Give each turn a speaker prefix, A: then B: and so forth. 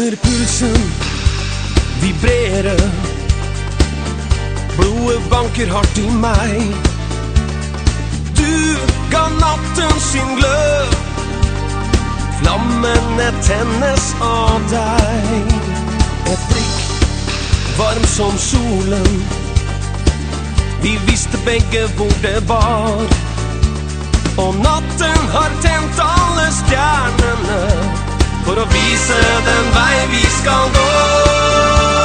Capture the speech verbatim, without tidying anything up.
A: kjenner pulsen vibrere. Blodet banker hardt i meg. Du ga natten sin glød. Flammene tennes av deg. Et blikk, varm som solen. Vi visste begge hvor det var. Og natten har tent alle stjernene for å vise den vei vi skal gå.